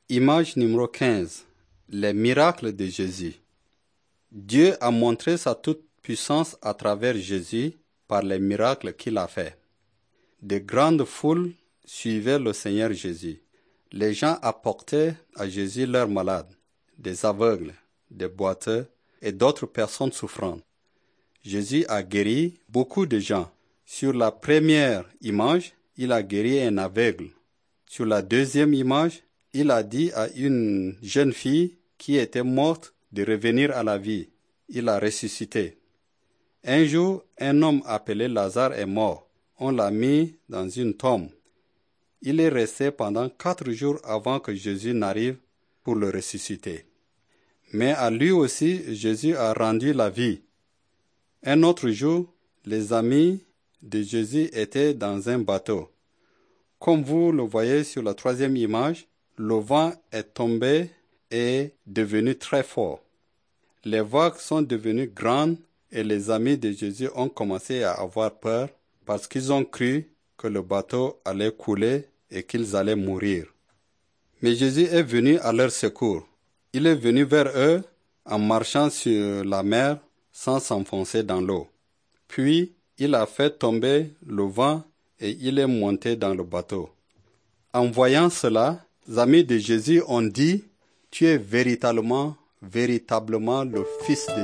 Image numéro 15. Les miracles de Jésus. Dieu a montré sa toute-puissance à travers Jésus par les miracles qu'il a faits. De grandes foules suivaient le Seigneur Jésus. Les gens apportaient à Jésus leurs malades, des aveugles, des boiteux et d'autres personnes souffrantes. Jésus a guéri beaucoup de gens. Sur la première image, il a guéri un aveugle. Sur la deuxième image, il a dit à une jeune fille qui était morte de revenir à la vie. Il l'a ressuscité. Un jour, un homme appelé Lazare est mort. On l'a mis dans une tombe. Il est resté pendant 4 jours avant que Jésus n'arrive pour le ressusciter. Mais à lui aussi, Jésus a rendu la vie. Un autre jour, les amis de Jésus étaient dans un bateau. Comme vous le voyez sur la troisième image, le vent est tombé et devenu très fort. Les vagues sont devenues grandes et les amis de Jésus ont commencé à avoir peur parce qu'ils ont cru que le bateau allait couler et qu'ils allaient mourir. Mais Jésus est venu à leur secours. Il est venu vers eux en marchant sur la mer sans s'enfoncer dans l'eau. Puis, il a fait tomber le vent et il est monté dans le bateau. En voyant cela, les amis de Jésus ont dit « Tu es véritablement le Fils de Dieu ».